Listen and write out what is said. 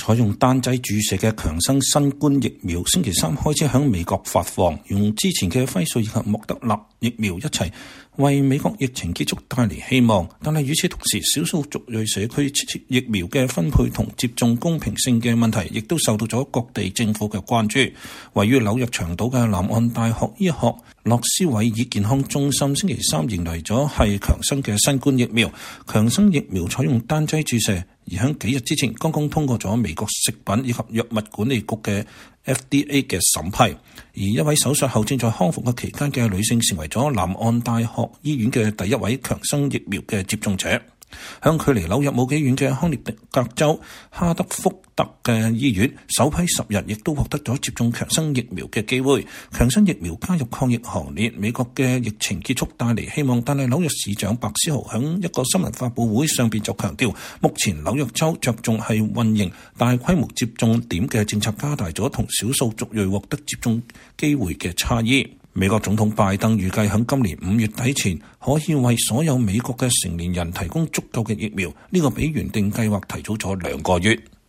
採用單劑注射嘅強生新冠疫苗星期三開始響美國發放，用之前嘅輝瑞以及莫德納疫苗一齊為美國疫情結束帶嚟希望。但係與此同時，少數族裔社區疫苗嘅分配同接種公平性嘅問題亦都受到咗各地政府嘅關注。位於紐約長島嘅南岸大學醫學洛斯韋爾健康中心星期三迎嚟咗係強生嘅新冠疫苗。強生疫苗採用單劑注射，而喺幾日之前剛剛通過咗美國食品以及藥物管理局嘅 FDA 嘅審批。而一位手術後正在康復嘅期間嘅女性成為咗南岸大學醫院嘅第一位強生疫苗嘅接種者。向距離紐約冇幾遠嘅康涅狄格州哈德福特嘅醫院，首批10日亦都獲得咗接種強生疫苗嘅機會。強生疫苗加入抗疫行列，美國嘅疫情結束帶嚟希望。但係紐約市長白思豪喺一個新聞發佈會上邊就強調，目前紐約州着重係運營大規模接種點嘅政策，加大咗同少數族裔獲得接種機會嘅差異。美國總統拜登預計喺今年5月底前可以為所有美國嘅成年人提供足夠嘅疫苗，呢個比原定計劃提早咗2個月。